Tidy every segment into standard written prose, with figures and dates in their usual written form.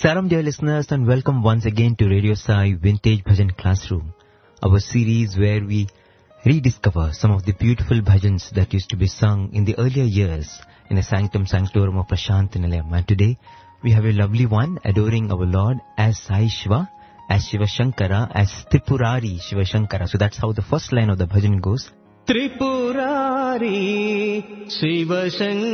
Salam dear listeners, and welcome once again to Radio Sai Vintage Bhajan Classroom, our series where we rediscover some of the beautiful bhajans that used to be sung in the earlier years in the Sanctum Sanctorum of Prashant Nilayam. And today we have a lovely one adoring our Lord as Sai Shiva, as Shiva Shankara, as Tripurari Shiva Shankara. So that's how the first line of the bhajan goes. Tripurari Shiva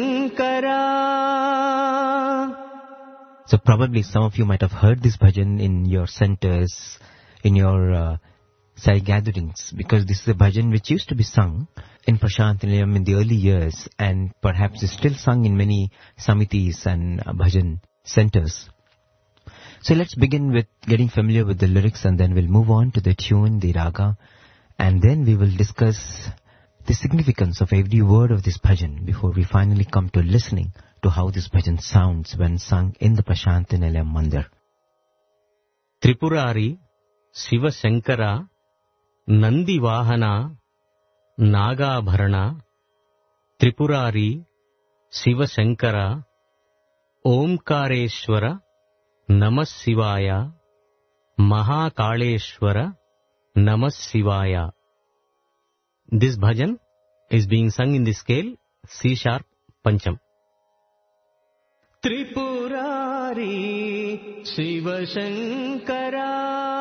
Shankara. So probably some of you might have heard this bhajan in your centers, in your Sai gatherings, because this is a bhajan which used to be sung in Prashant Nilayam in the early years and perhaps is still sung in many samitis and bhajan centers. So let's begin with getting familiar with the lyrics, and then we'll move on to the tune, the raga, and then we will discuss the significance of every word of this bhajan before we finally come to listening to how this bhajan sounds when sung in the Prashant Nilayam Mandir. Tripurari Shiva Shankara Nandi Vahana Nagabharana. Tripurari Shiva Shankara Omkareshwara Namah Shivaya Mahakaleshwara Namah Shivaya. This bhajan is being sung in the scale C sharp Pancham. Tripurari Shiva Shankara.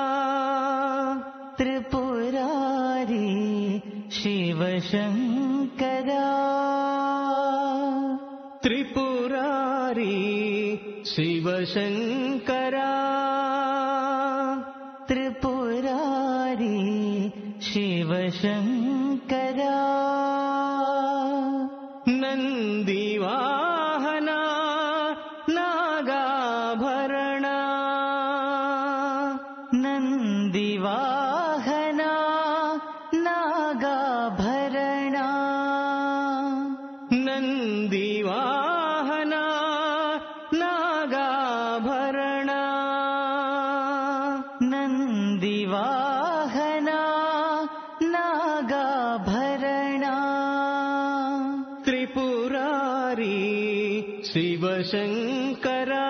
Tripurari Shiva Shankara. Tripurari Shiva Shankara. Tripurari Shiva Shankara. Nandi Vahana Nagabharana. Nandi Vahana Nagabharana. Nandi Vahana Nagabharana. Nandi Vahana Nagabharana. Tripurari Shiva Shankara.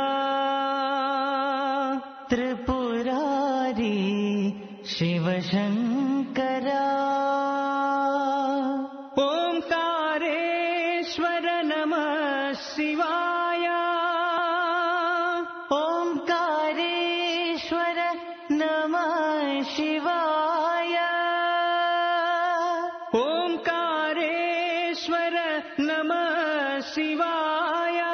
Tripurari Shiva Shankara. Omkareshwara Namah Shivaya. Omkareshwara Namah Shivaya. Omkareshwara Namah Shivaya.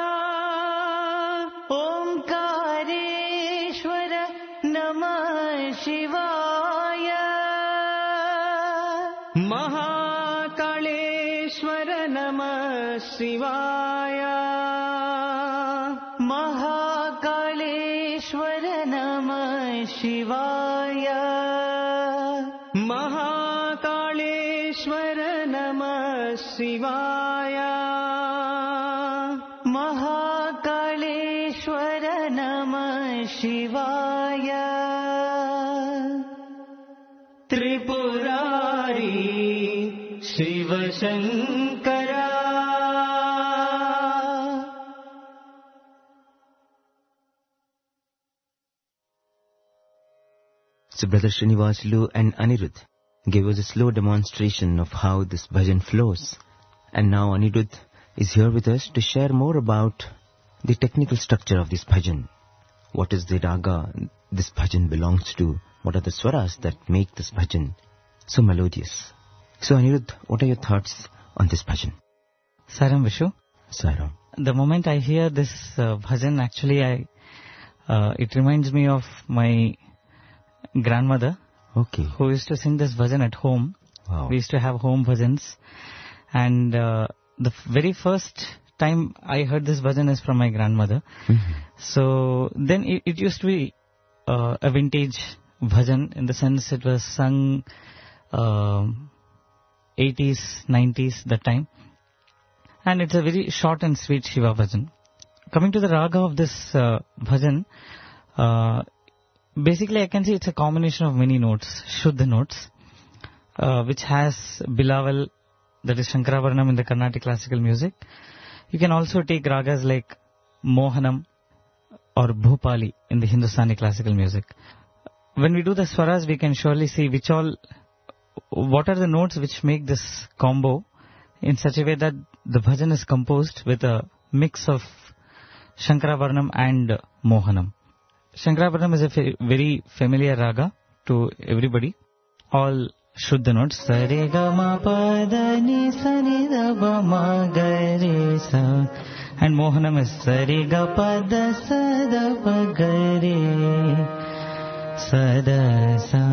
Omkareshwara Namah Shivaya. Mahakaleshwara Namah Shivaya. Mahakaleshwara Namah Shivaya. Mahakaleshwara Namah Shivaya. Mahakaleshwara Namah Shivaya. Tripurari Shiva Shankara. So Brother Srinivasulu and Anirudh gave us a slow demonstration of how this bhajan flows. And now Anirudh is here with us to share more about the technical structure of this bhajan. What is the raga this bhajan belongs to? What are the swaras that make this bhajan so melodious? So Anirudh, what are your thoughts on this bhajan? Saram Vishu. Saram. The moment I hear this bhajan, actually it reminds me of my grandmother, Okay. who used to sing this bhajan at home. Wow. We used to have home bhajans, and the very first time I heard this bhajan is from my grandmother. Mhm. So then it used to be a vintage bhajan, in the sense it was sung 80s, 90s that time, and it's a very short and sweet Shiva bhajan. Coming to the raga of this bhajan, basically I can say it's a combination of many notes, Shuddha notes, which has Bilaval, that is Shankaravarnam in the Carnatic classical music. You can also take ragas like Mohanam, or Bhopali in the Hindustani classical music. When we do the swaras, we can surely see what are the notes which make this combo in such a way that the bhajan is composed with a mix of Shankarabharanam and Mohanam. Shankarabharanam is a very familiar raga to everybody. All Shuddha notes. Sare ga ma pa da ni sa ni da ba ma ga re sa. And Mohanam is Sare ga pa da sa da ba ga re sa da sa.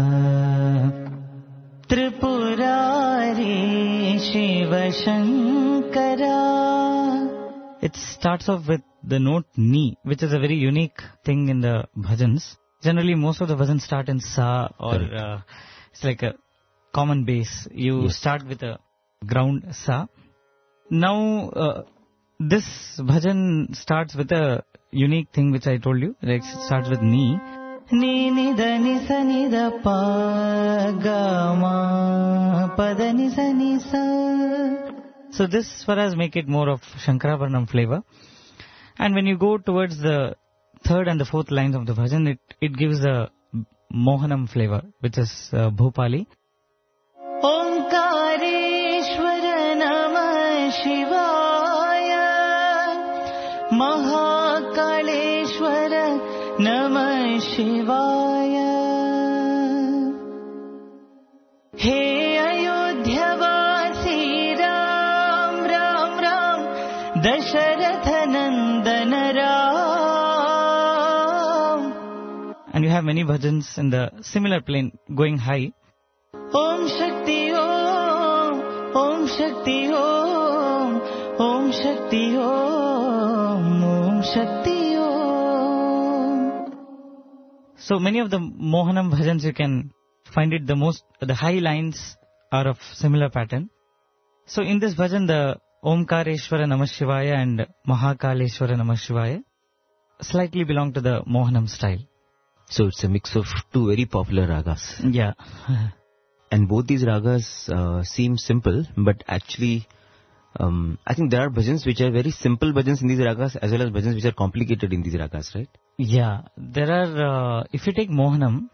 Tripurari Shiva Shankara. It starts off with the note Ni, which is a very unique thing in the bhajans. Generally, most of the bhajans start in Sa or it's like a common bass. You start with a ground Sa. Now, this bhajan starts with a unique thing which I told you. Like it starts with Ni. Ni ni da ni sa ni da pa ga ma pa da ni sa ni sa. So this swaras make it more of Shankarabharanam flavor. And when you go towards the third and the fourth lines of the bhajan, it gives a Mohanam flavor, which is Bhopali. Omkareshwara Namah Shivaya Mahakaleshwara Namah Shivaya. Hey Ayodhya Vasi Ram Ram Ram Dasharatha Nandana Ram. And you have many bhajans in the similar plane going high. Om Shakti Om, Om Shakti Om, Om Shakti Om, Om Shakti Om. So many of the Mohanam bhajans you can find it the high lines are of similar pattern. So in this bhajan the Omkareshwara Namah Shivaya and Mahakaleshwara Namah Shivaya slightly belong to the Mohanam style. So it's a mix of two very popular ragas. Yeah. And both these ragas seem simple, but actually I think there are bhajans which are very simple bhajans in these ragas as well as bhajans which are complicated in these ragas, right? Yeah. There are, if you take Mohanam,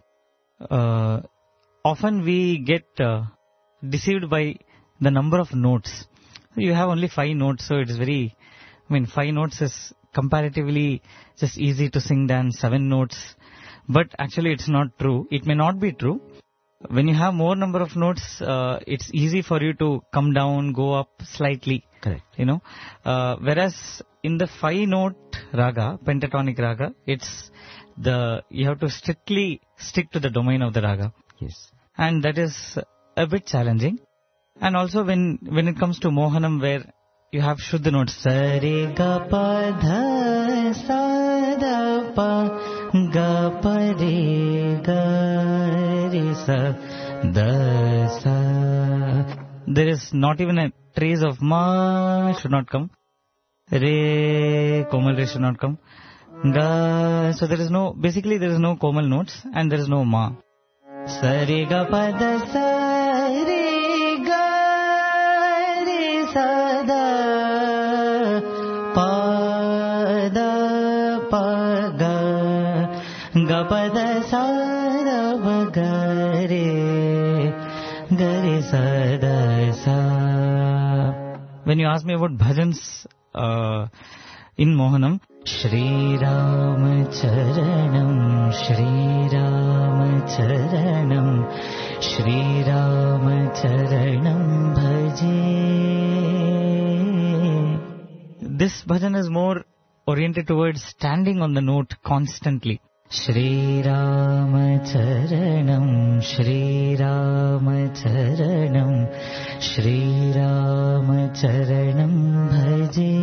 often we get deceived by the number of notes. You have only 5 notes, so it is 5 notes is comparatively just easy to sing than 7 notes. But actually it's not true. It may not be true. When you have more number of notes, it's easy for you to come down, go up slightly. Correct. Whereas in the 5-note raga, pentatonic raga, you have to strictly stick to the domain of the raga. Yes. And that is a bit challenging. And also when it comes to Mohanam, where you have Shuddha notes, Sa Re Ga Pa Dha Sa Da Pa Ga Pa Re Ga Re Sa Da Sa. There is not even a trace of Ma should not come. Re, Komal Re should not come. Ga, so there is no Komal notes and there is no Ma. Sa Re Ga Pa Da Sa Re Ga Re Sa Da Pa Da Pa Ga Ga Pa Da Sa Da Pa Ga Re Ga Re Sa Da Sa. When you ask me about bhajans in Mohanam, Shri Ram Charanam, Shri Ram Charanam, Shri Ram Charanam Bhaje. This bhajan is more oriented towards standing on the note constantly. Shri Ram Charanam, Shri Ram Charanam, Shri Ram Charanam Bhaje.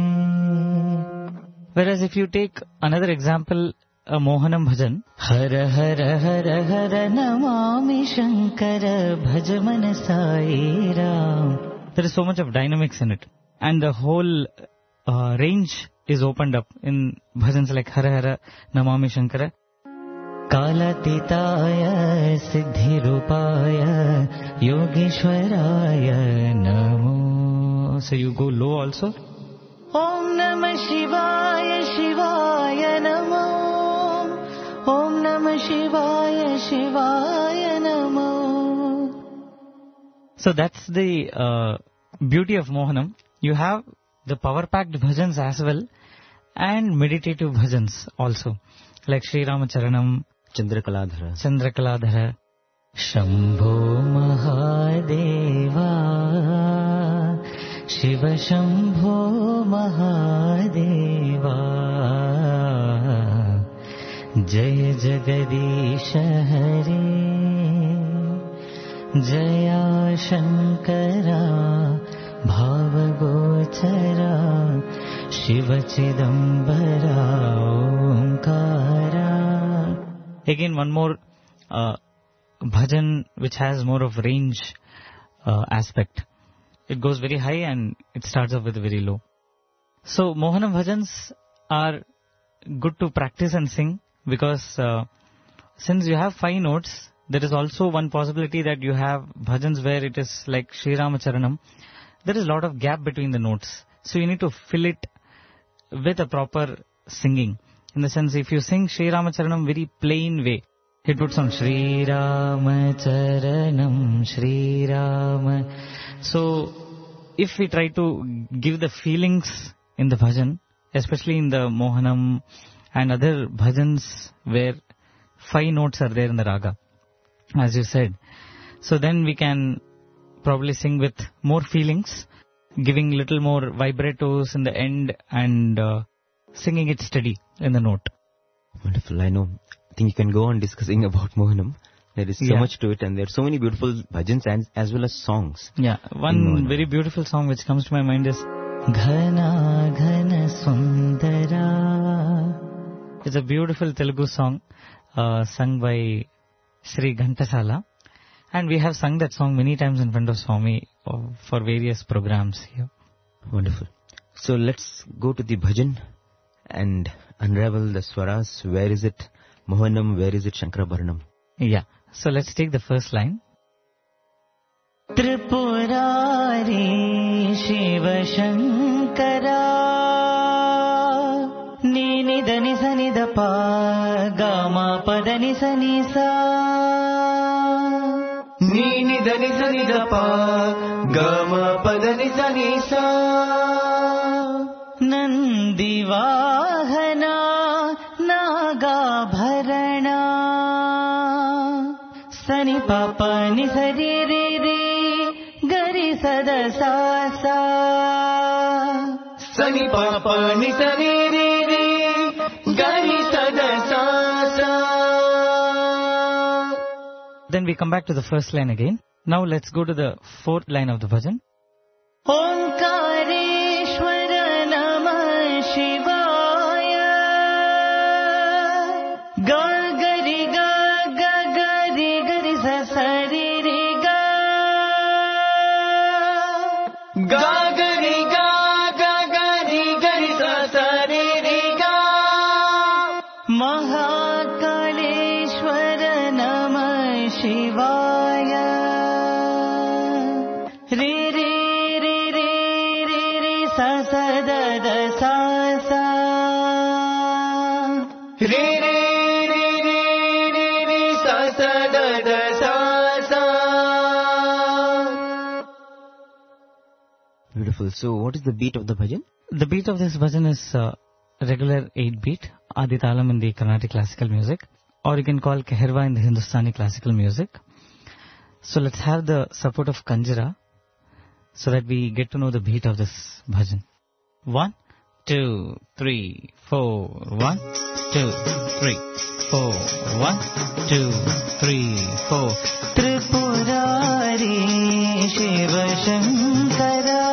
Whereas if you take another example, a Mohanam bhajan, Hara Hara Hara Hara Namami Shankara Bhajamana Sai Ram. There is so much of dynamics in it. And the whole range is opened up in bhajans like Hara Hara Namami Shankara. Kalatitaya Siddhi Rupaya Yogeshwaraya Namo. So you go low also. Om Namah Shivaya Shivaya Namo. Om Namah Shivaya Shivaya Namo. So that's the beauty of Mohanam. You have the power-packed bhajans as well and meditative bhajans also. Like Sri Ramacharanam, Chandrakala Shambho Mahadeva Shiva Shambho Mahadeva Jaya Jagadisha Hare Jaya Shankara Bhavagochara Shiva Chidambara Omkara. Again, one more bhajan which has more of range aspect. It goes very high and it starts off with very low. So Mohanam bhajans are good to practice and sing because since you have 5 notes, there is also one possibility that you have bhajans where it is like Sri Ramacharanam. There is a lot of gap between the notes. So you need to fill it with a proper singing. In the sense, if you sing Sri Ramacharanam very plain way, it would sound Sri Ramacharanam, Sri Rama. So if we try to give the feelings in the bhajan, especially in the Mohanam and other bhajans where 5 notes are there in the raga, as you said, so then we can probably sing with more feelings, giving little more vibratos in the end and singing it steady in the note. Wonderful. I think you can go on discussing about Mohanam. There is so much to it and there are so many beautiful bhajans and as well as songs. Yeah, one very beautiful song which comes to my mind is Ghana Ghana Sundara. It's a beautiful Telugu song sung by Sri Ghantasala. And we have sung that song many times in front of Swami for various programs here. Wonderful. So let's go to the bhajan and unravel the swaras. Where is it Mohanam? Where is it Shankarabharanam? Yeah. So let's take the first line. Tripurari Shiva Shankara Nini Dani Sani Dapa Gama Padani Sani Sa Nini Dani Sani Dapa Gama Padani Sani Sa Nandi Vahana Naga Bharana Sani Papa Ni Sari Re Re Gari Sada Sa Sa Sani Papa Ni Sari Re Re Gari Sada Sa Sa. Then we come back to the first line again. Now let's go to the 4th line of the bhajan. Omkareshwara Namah Shivaya Ga Gari Ga Ga Gari Gari Sa Sari Re Ga Ga Gari Ga Ga Gari Gari Sa Sari Re Ga Mahakaleshwara Namah Shivaya Re Re Re Re Re Re Sa Sa Da Da Sa Sa Re Re Re Re Re Re Sa Sa Da Da Sa Sa. Beautiful. So what is the beat of the bhajan? The beat of this bhajan is regular 8-beat, Adi Talam in the Carnatic classical music, or you can call Keherva in the Hindustani classical music. So let's have the support of Kanjira so that we get to know the beat of this bhajan. 1, 2, 3, 4. 1, 2, 3, 4. 1, 2, 3, 4. Tripurari Shiva Shankara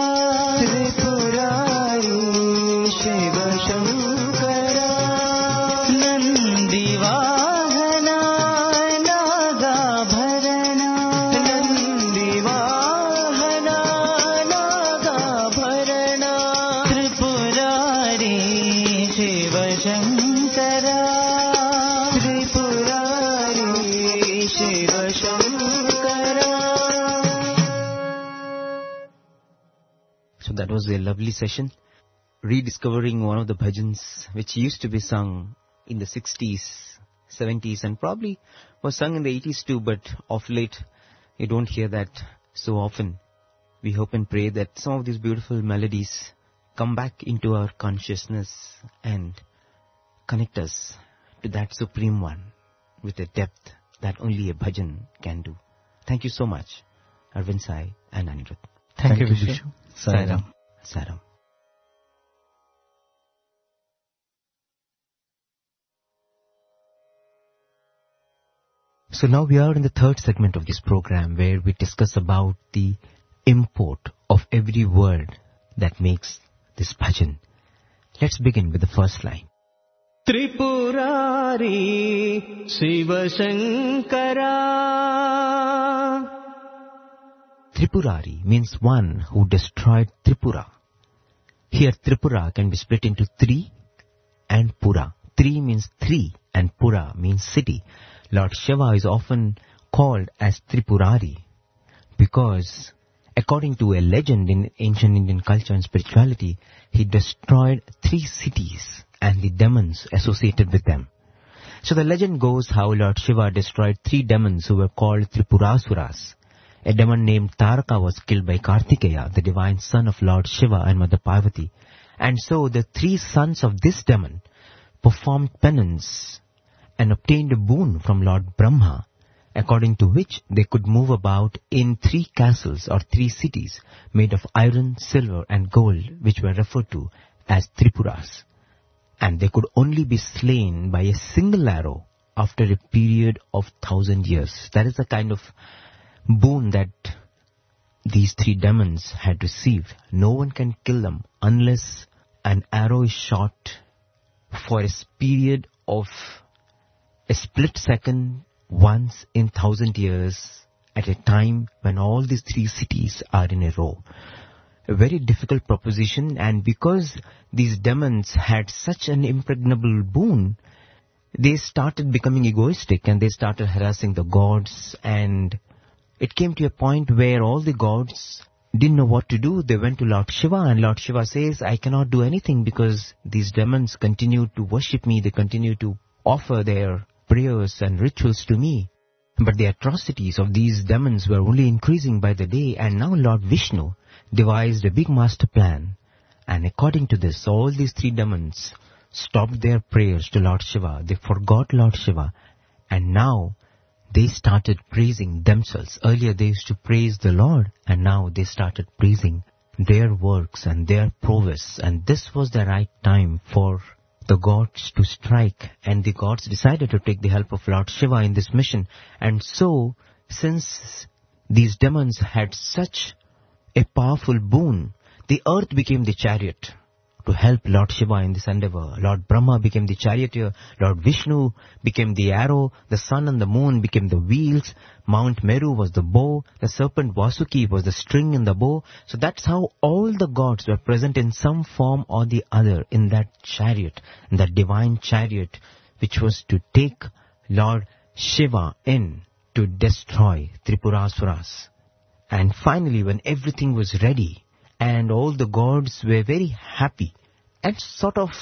Tripurari Shiva Shankara Nandi Vahana Naga Bharana Nandi Vahana Naga Bharana Tripurari Shiva Shankara Tripurari Shiva Shankara. So that was a lovely session. rediscovering one of the bhajans which used to be sung in the 60s, 70s, and probably was sung in the 80s too, but of late you don't hear that so often. We hope and pray that some of these beautiful melodies come back into our consciousness and connect us to that Supreme One with a depth that only a bhajan can do. Thank you so much, Arvind Sai and Anirudh. Thank you, Vishu. Sairam. Sairam. So now we are in the third segment of this program where we discuss about the import of every word that makes this bhajan. Let's begin with the first line. Tripurari Shiva Shankara. Tripurari means one who destroyed Tripura. Here Tripura can be split into three and Pura. Three means three and Pura means city. Lord Shiva is often called as Tripurari because according to a legend in ancient Indian culture and spirituality, he destroyed 3 cities and the demons associated with them. So the legend goes how Lord Shiva destroyed 3 demons who were called Tripurasuras. A demon named Taraka was killed by Kartikeya, the divine son of Lord Shiva and Mother Parvati. And so the 3 sons of this demon performed penance and obtained a boon from Lord Brahma, according to which they could move about in 3 castles or 3 cities made of iron, silver and gold, which were referred to as Tripuras. And they could only be slain by a single arrow after a period of 1,000 years. That is the kind of boon that these 3 demons had received. No one can kill them unless an arrow is shot for a period of a split second once in 1,000 years at a time when all these 3 cities are in a row. A very difficult proposition, and because these demons had such an impregnable boon, they started becoming egoistic and they started harassing the gods, and it came to a point where all the gods didn't know what to do. They went to Lord Shiva and Lord Shiva says, I cannot do anything because these demons continue to worship me, they continue to offer their prayers and rituals to me. But the atrocities of these demons were only increasing by the day, and now Lord Vishnu devised a big master plan, and according to this, all these 3 demons stopped their prayers to Lord Shiva. They forgot Lord Shiva, and now they started praising themselves. Earlier they used to praise the Lord, and now they started praising their works and their prowess, and this was the right time for the gods to strike, and the gods decided to take the help of Lord Shiva in this mission. And so, since these demons had such a powerful boon, the earth became the chariot to help Lord Shiva in this endeavor. Lord Brahma became the charioteer, Lord Vishnu became the arrow, the sun and the moon became the wheels, Mount Meru was the bow, the serpent Vasuki was the string in the bow. So that's how all the gods were present in some form or the other in that chariot, in that divine chariot, which was to take Lord Shiva in to destroy Tripurasuras. And finally, when everything was ready, and all the gods were very happy and sort of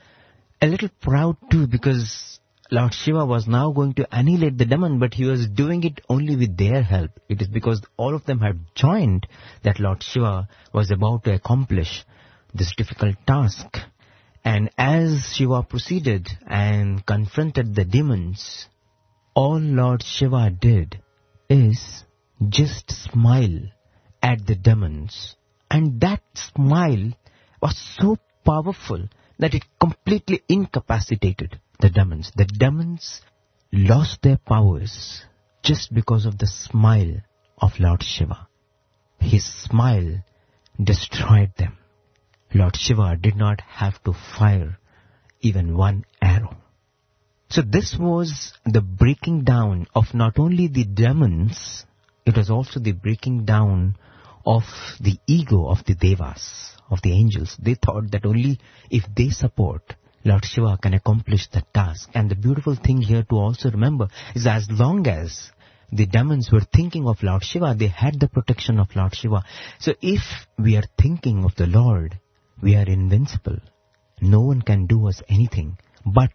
a little proud too, because Lord Shiva was now going to annihilate the demon, but he was doing it only with their help. It is because all of them had joined that Lord Shiva was about to accomplish this difficult task. And as Shiva proceeded and confronted the demons, all Lord Shiva did is just smile at the demons. And that smile was so powerful that it completely incapacitated the demons. The demons lost their powers just because of the smile of Lord Shiva. His smile destroyed them. Lord Shiva did not have to fire even one arrow. So this was the breaking down of not only the demons, it was also the breaking down of the ego of the devas, of the angels. They thought that only if they support, Lord Shiva can accomplish the task. And the beautiful thing here to also remember is as long as the demons were thinking of Lord Shiva, they had the protection of Lord Shiva. So if we are thinking of the Lord, we are invincible. No one can do us anything. But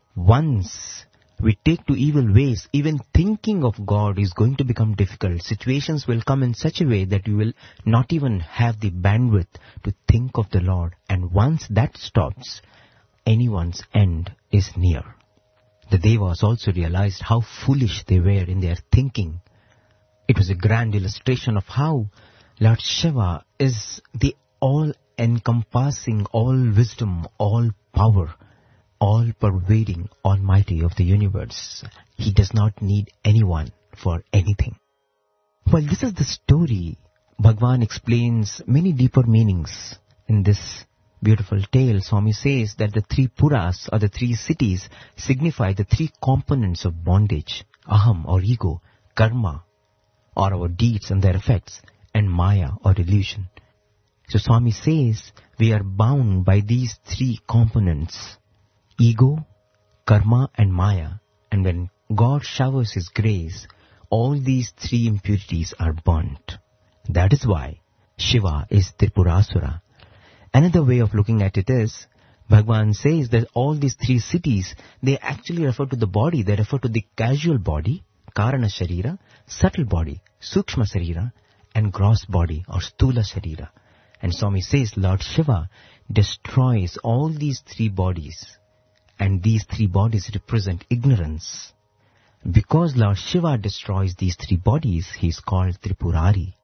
once we take to evil ways, even thinking of God is going to become difficult. Situations will come in such a way that you will not even have the bandwidth to think of the Lord. And once that stops, anyone's end is near. The Devas also realized how foolish they were in their thinking. It was a grand illustration of how Lord Shiva is the all-encompassing, all-wisdom, all-power, all-pervading Almighty of the universe. He does not need anyone for anything. Well, this is the story. Bhagwan explains many deeper meanings in this beautiful tale. Swami says that the three puras, or the three cities, signify the three components of bondage: aham or ego, karma or our deeds and their effects, and maya or illusion. So Swami says we are bound by these three components: ego, karma and maya. And when God showers His grace, all these three impurities are burnt. That is why Shiva is Tripurasura. Another way of looking at it is, Bhagwan says that all these three cities, they actually refer to the body. They refer to the casual body, Karana Sharira, subtle body, Sukshma Sharira, and gross body, or Stula Sharira. And Swami says Lord Shiva destroys all these three bodies. And these three bodies represent ignorance. Because Lord Shiva destroys these three bodies, he is called Tripurari.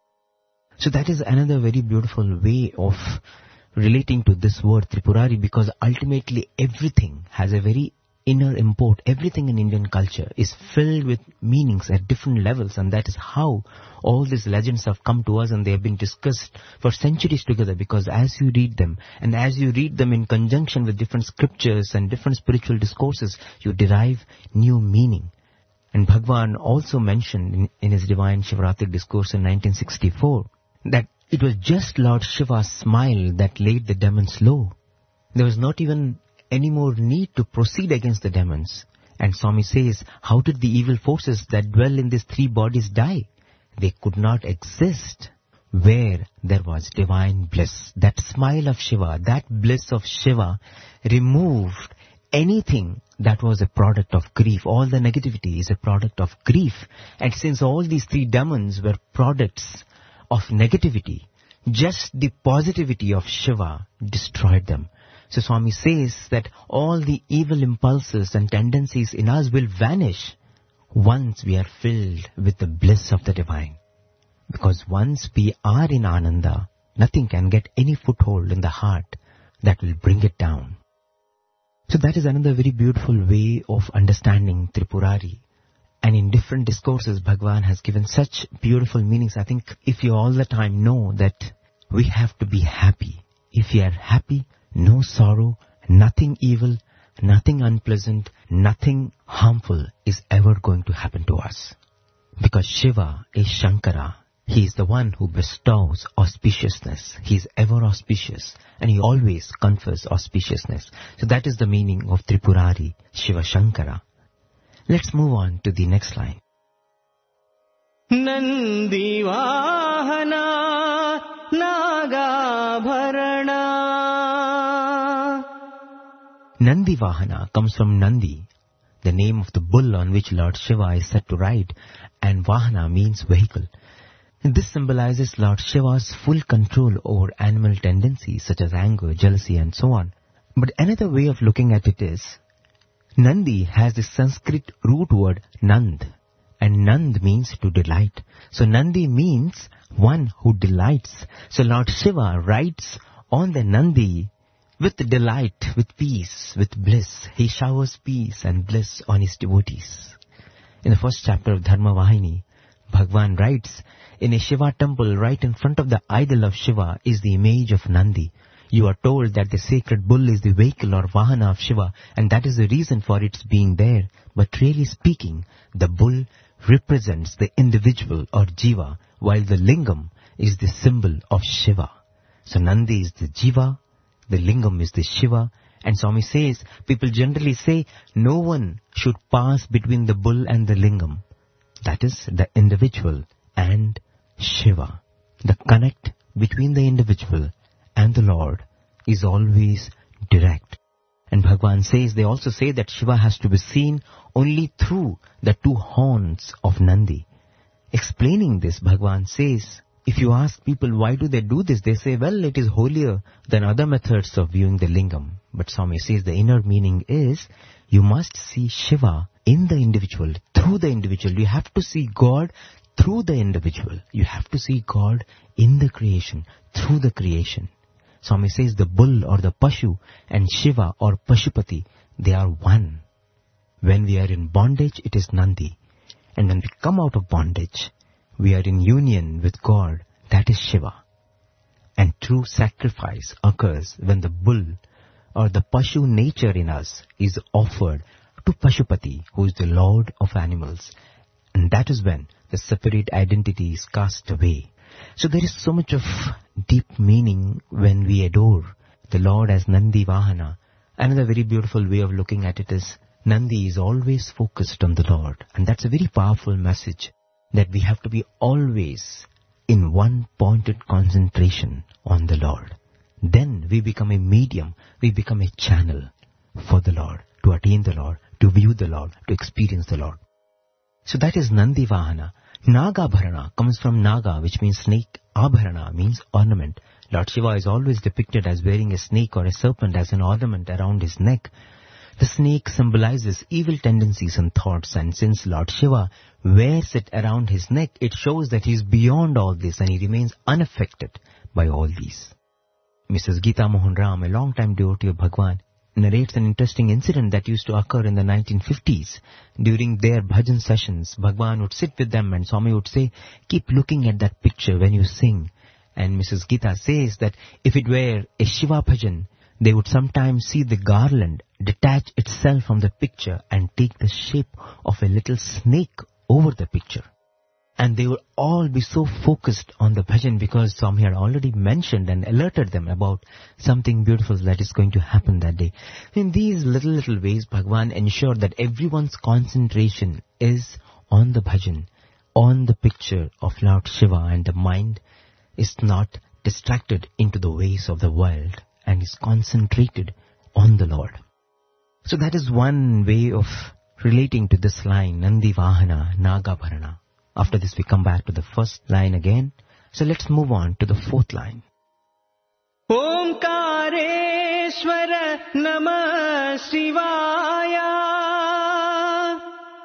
So that is another very beautiful way of relating to this word Tripurari, because ultimately everything has a very inner import. Everything in Indian culture is filled with meanings at different levels, and that is how all these legends have come to us, and they have been discussed for centuries together. Because as you read them, and as you read them in conjunction with different scriptures and different spiritual discourses, you derive new meaning. And Bhagwan also mentioned in his Divine Shivratri discourse in 1964 that it was just Lord Shiva's smile that laid the demons low. There was not even any more need to proceed against the demons. And Swami says, how did the evil forces that dwell in these three bodies die? They could not exist where there was divine bliss. That smile of Shiva, that bliss of Shiva removed anything that was a product of grief. All the negativity is a product of grief. And since all these three demons were products of negativity, just the positivity of Shiva destroyed them. So Swami says that all the evil impulses and tendencies in us will vanish once we are filled with the bliss of the divine. Because once we are in Ananda, nothing can get any foothold in the heart that will bring it down. So that is another very beautiful way of understanding Tripurari. And in different discourses, Bhagwan has given such beautiful meanings. I think if you all the time know that we have to be happy. If we are happy, no sorrow, nothing evil, nothing unpleasant, nothing harmful is ever going to happen to us. Because Shiva is Shankara. He is the one who bestows auspiciousness. He is ever auspicious, and he always confers auspiciousness. So that is the meaning of Tripurari, Shiva Shankara. Let's move on to the next line. Nandi Vahana Nagabharana. Nandi Vahana comes from Nandi, the name of the bull on which Lord Shiva is said to ride, and Vahana means vehicle. And this symbolizes Lord Shiva's full control over animal tendencies such as anger, jealousy and so on. But another way of looking at it is, Nandi has the Sanskrit root word Nand, and Nand means to delight. So Nandi means one who delights. So Lord Shiva rides on the Nandi with delight, with peace, with bliss. He showers peace and bliss on his devotees. In the first chapter of Dharma Vahini, Bhagwan writes, in a Shiva temple right in front of the idol of Shiva is the image of Nandi. You are told that the sacred bull is the vehicle or Vahana of Shiva, and that is the reason for its being there. But really speaking, the bull represents the individual or Jiva, while the Lingam is the symbol of Shiva. So Nandi is the Jiva, the Lingam is the Shiva, and Swami says, people generally say, no one should pass between the bull and the Lingam. That is the individual and Shiva. The connect between the individual and the Lord is always direct. And Bhagwan says, they also say that Shiva has to be seen only through the two horns of Nandi. Explaining this, Bhagwan says, if you ask people why do they do this, they say, well, it is holier than other methods of viewing the lingam. But Swami says the inner meaning is, you must see Shiva in the individual, through the individual. You have to see God through the individual. You have to see God in the creation, through the creation. Swami says the bull or the Pashu and Shiva or Pashupati, they are one. When we are in bondage, it is Nandi. And when we come out of bondage, we are in union with God, that is Shiva. And true sacrifice occurs when the bull or the Pashu nature in us is offered to Pashupati, who is the Lord of animals. And that is when the separate identity is cast away. So there is so much of deep meaning when we adore the Lord as Nandi Vahana. Another very beautiful way of looking at it is Nandi is always focused on the Lord. And that's a very powerful message, that we have to be always in one pointed concentration on the Lord. Then we become a medium, we become a channel for the Lord, to attain the Lord, to view the Lord, to experience the Lord. So that is Nandi Vahana. Nagabharana comes from Naga, which means snake. Abharana means ornament. Lord Shiva is always depicted as wearing a snake or a serpent as an ornament around his neck. The snake symbolizes evil tendencies and thoughts, and since Lord Shiva wears it around his neck, it shows that he is beyond all this and he remains unaffected by all these. Mrs. Geeta Mohan Ram, a long-time devotee of Bhagwan, narrates an interesting incident that used to occur in the 1950s. During their bhajan sessions, Bhagwan would sit with them and Swami would say, keep looking at that picture when you sing. And Mrs. Geeta says that if it were a Shiva bhajan, they would sometimes see the garland detach itself from the picture and take the shape of a little snake over the picture. And they would all be so focused on the bhajan because Swami had already mentioned and alerted them about something beautiful that is going to happen that day. In these little ways, Bhagwan ensured that everyone's concentration is on the bhajan, on the picture of Lord Shiva, and the mind is not distracted into the ways of the world and is concentrated on the Lord. So that is one way of relating to this line, Nandi Vahana, Nagabharana. After this we come back to the first line again. So let's move on to the fourth line. Omkareshwara Namah Shivaya.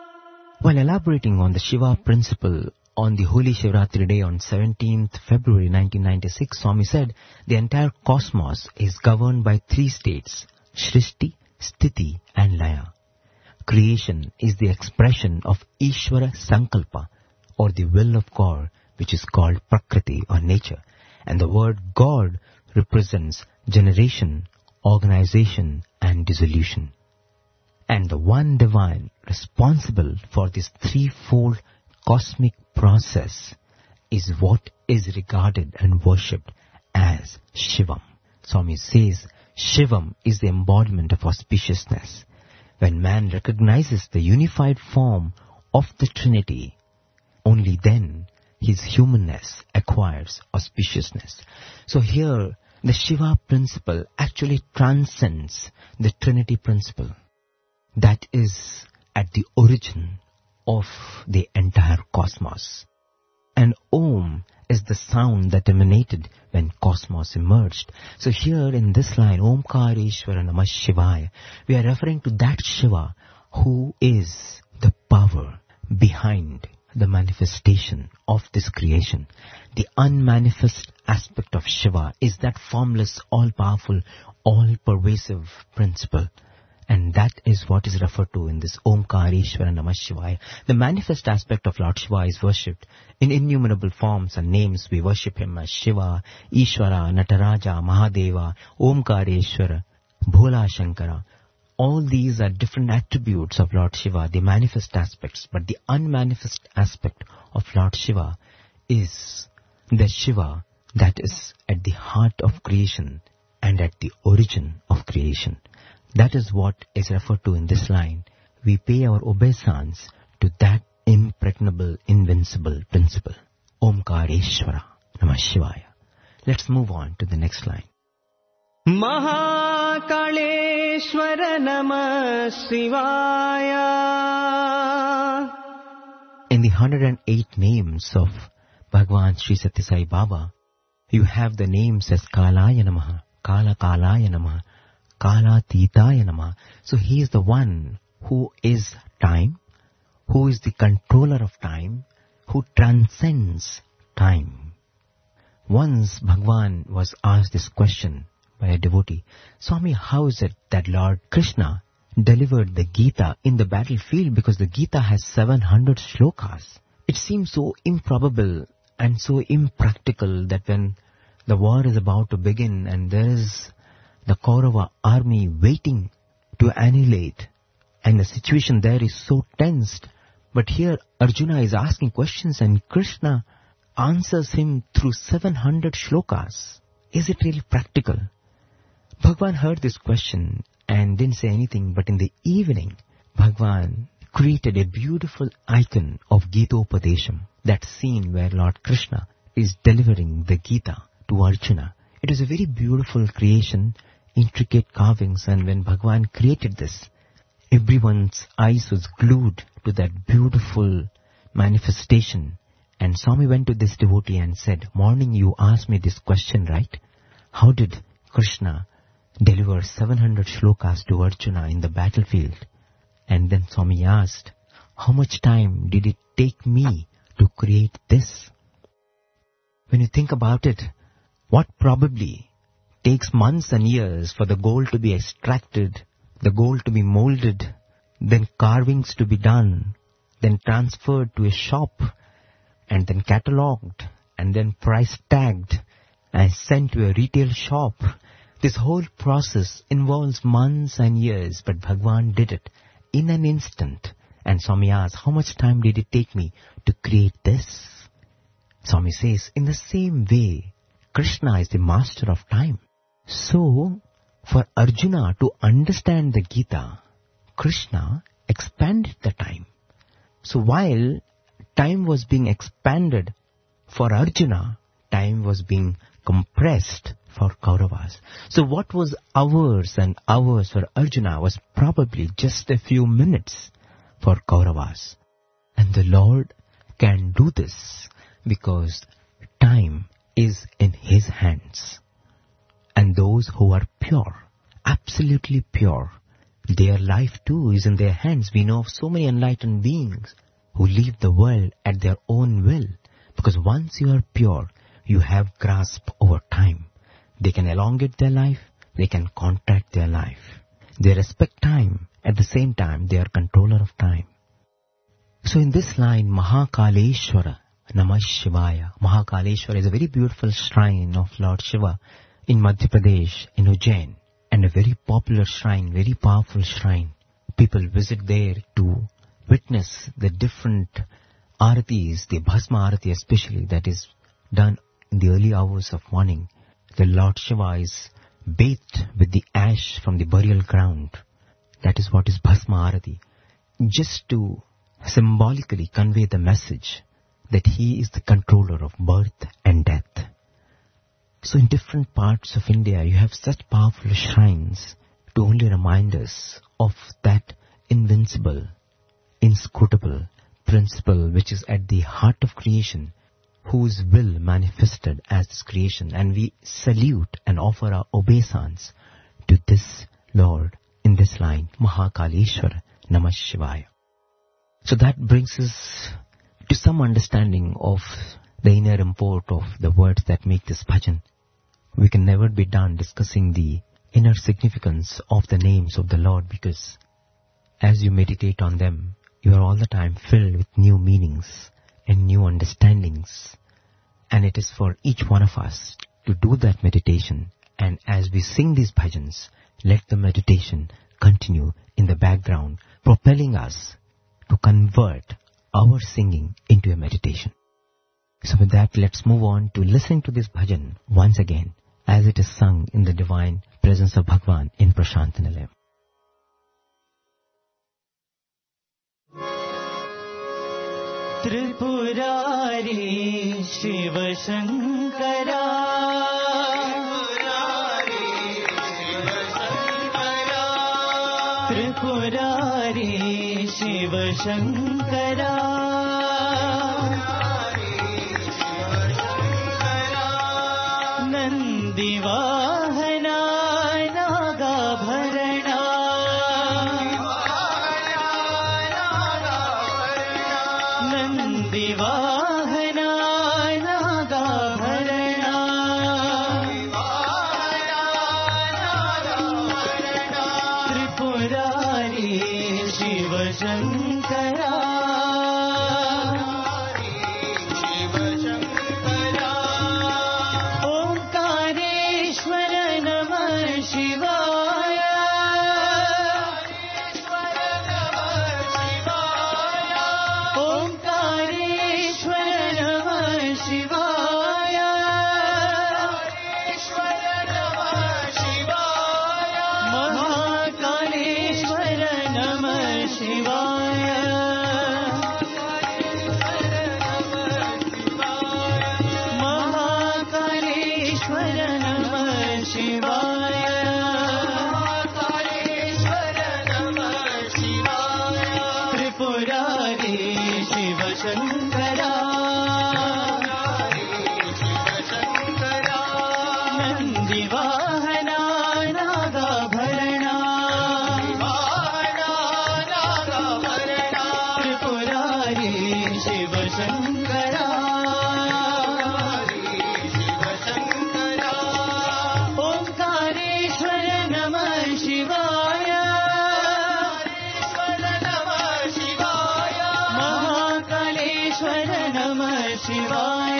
While elaborating on the Shiva principle on the Holy Shivratri day on 17th February 1996, Swami said the entire cosmos is governed by three states, Shrishti, Sthiti and Laya. Creation is the expression of Ishvara Sankalpa, or the will of God, which is called Prakriti or nature. And the word God represents generation, organization and dissolution. And the one divine responsible for this threefold cosmic process is what is regarded and worshipped as Shivam. Swami says Shivam is the embodiment of auspiciousness. When man recognizes the unified form of the Trinity, only then his humanness acquires auspiciousness. So here, the Shiva principle actually transcends the Trinity principle. That is at the origin of the entire cosmos. And Om is the sound that emanated when cosmos emerged. So here in this line, Omkareshwara Namah Shivaya, we are referring to that Shiva who is the power behind the manifestation of this creation. The unmanifest aspect of Shiva is that formless, all-powerful, all-pervasive principle. And that is what is referred to in this Omkareshwara Namah Shivaya. The manifest aspect of Lord Shiva is worshipped in innumerable forms and names. We worship him as Shiva, Ishvara, Nataraja, Mahadeva, Omkareshwara, Bhola Shankara. All these are different attributes of Lord Shiva, the manifest aspects. But the unmanifest aspect of Lord Shiva is the Shiva that is at the heart of creation and at the origin of creation. That is what is referred to in this line. We pay our obeisance to that impregnable, invincible principle. Omkareshwara Namah Shivaya. Let's move on to the next line. Mahakaleshwar नमः शिवाय. In the 108 names of Bhagavan Sri Sathya Sai Baba, you have the names as Kalaya Namaha, Kala Kalaya Namaha, Kala Titaya Namaha. So he is the one who is time, who is the controller of time, who transcends time. Once Bhagavan was asked this question by a devotee, Swami, how is it that Lord Krishna delivered the Gita in the battlefield, because the Gita has 700 shlokas? It seems so improbable and so impractical that when the war is about to begin and there is the Kaurava army waiting to annihilate, and the situation there is so tensed, but here Arjuna is asking questions and Krishna answers him through 700 shlokas. Is it really practical? Bhagavan heard this question and didn't say anything, but in the evening, Bhagavan created a beautiful icon of Gitopadesham, that scene where Lord Krishna is delivering the Gita to Arjuna. It is a very beautiful creation, intricate carvings, and when Bhagavan created this, everyone's eyes was glued to that beautiful manifestation. And Swami went to this devotee and said, morning you asked me this question, right? How did Krishna deliver 700 shlokas to Arjuna in the battlefield? And then Swami asked, how much time did it take me to create this? When you think about it, what probably takes months and years for the gold to be extracted, the gold to be molded, then carvings to be done, then transferred to a shop, and then catalogued, and then price tagged, and sent to a retail shop. This whole process involves months and years, but Bhagavan did it in an instant. And Swami asked, how much time did it take me to create this? Swami says, in the same way, Krishna is the master of time. So, for Arjuna to understand the Gita, Krishna expanded the time. So while time was being expanded for Arjuna, time was being compressed for Kauravas. So what was hours and hours for Arjuna was probably just a few minutes for Kauravas. And the Lord can do this because time is in His hands. And those who are pure, absolutely pure, their life too is in their hands. We know of so many enlightened beings who leave the world at their own will. Because once you are pure, you have grasp over time. They can elongate their life, they can contract their life. They respect time, at the same time they are controller of time. So in this line, Mahakaleshwara Namah Shivaya. Mahakaleshwara is a very beautiful shrine of Lord Shiva in Madhya Pradesh, in Ujjain, and a very popular shrine, very powerful shrine. People visit there to witness the different aratis, the Bhasma Arati especially, that is done in the early hours of morning. The Lord Shiva is bathed with the ash from the burial ground. That is what is Bhasma Arati. Just to symbolically convey the message that He is the controller of birth and death. So in different parts of India, you have such powerful shrines to only remind us of that invincible, inscrutable principle which is at the heart of creation, whose will manifested as this creation. And we salute and offer our obeisance to this Lord in this line, Mahakaleshwara Namah Shivaya. So that brings us to some understanding of the inner import of the words that make this bhajan. We can never be done discussing the inner significance of the names of the Lord, because as you meditate on them, you are all the time filled with new meanings and new understandings. And it is for each one of us to do that meditation. And as we sing these bhajans, let the meditation continue in the background, propelling us to convert our singing into a meditation. So with that, let's move on to listening to this bhajan once again, as it is sung in the divine presence of Bhagavan in Prashant Nilayam. Tripurari Shiva Shankara, Tripurari Shiv Shankara नंदिवाहना नागाभरणा नंदिवाहना नागाभरणा Tripurari Shiv Shankara Omkareshwar नमः शिवाय ओंकारेश्वर नमः शिवाय महाकालेश्वर नमः शिवाय महाकालेश्वर नमः शिवाय त्रिपुरारी शिव शंकरा नंदिवाहना नागाभरणा त्रिपुरारी शिव शंकरा ओंकारेश्वर नमः शिवाय महाकालेश्वर नमः शिवाय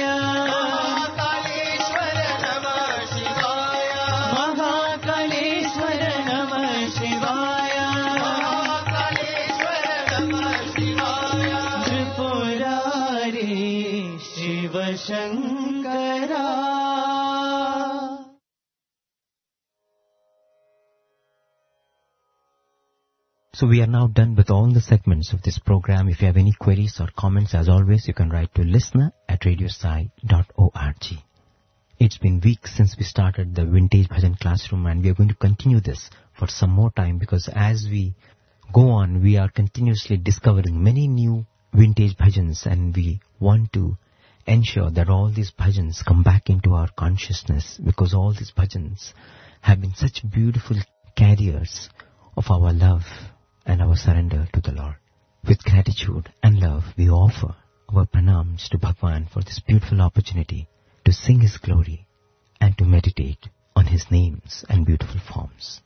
महाकालेश्वर नमः शिवाय Tripurari Shiv Shankara So we are now done with all the segments of this program. If you have any queries or comments, as always, you can write to listener@radiosai.org. It's been weeks since we started the Vintage Bhajan Classroom, and we are going to continue this for some more time, because as we go on, we are continuously discovering many new vintage bhajans, and we want to ensure that all these bhajans come back into our consciousness, because all these bhajans have been such beautiful carriers of our love and our surrender to the Lord. With gratitude and love, we offer our pranams to Bhagwan for this beautiful opportunity to sing His glory and to meditate on His names and beautiful forms.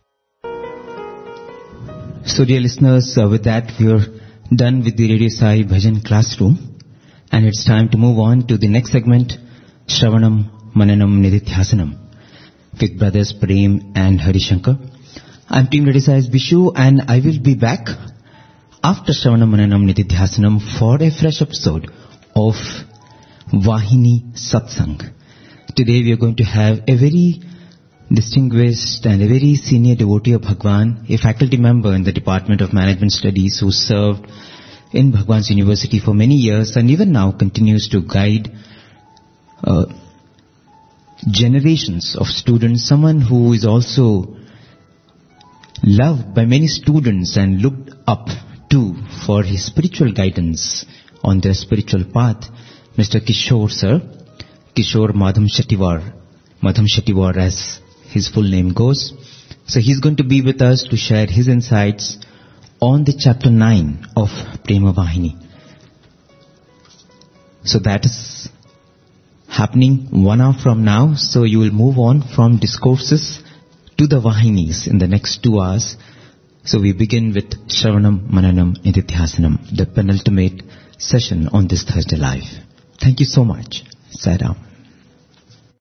So dear listeners, with that we are done with the Radio Sai Bhajan Classroom, and it's time to move on to the next segment, Shravanam Mananam Nididhyasanam, with brothers Prem and Harishankar. I'm Team Radio Sai's Vishu, and I will be back after Shravanam Mananam Nididhyasanam for a fresh episode of Vahini Satsang. Today we are going to have a very distinguished and a very senior devotee of Bhagwan, a faculty member in the Department of Management Studies who served in Bhagwan's University for many years and even now continues to guide generations of students, someone who is also loved by many students and looked up to for his spiritual guidance on their spiritual path, Mr. Kishore sir, Kishore Madham Shettiwar as his full name goes. So he's going to be with us to share his insights on the chapter 9 of Prema Vahini. So that is happening 1 hour from now. So you will move on from discourses to the Vahinis in the next 2 hours. So we begin with Shravanam Mananam Nididhyasanam, the penultimate session on this Thursday Live. Thank you so much. Sai Ram.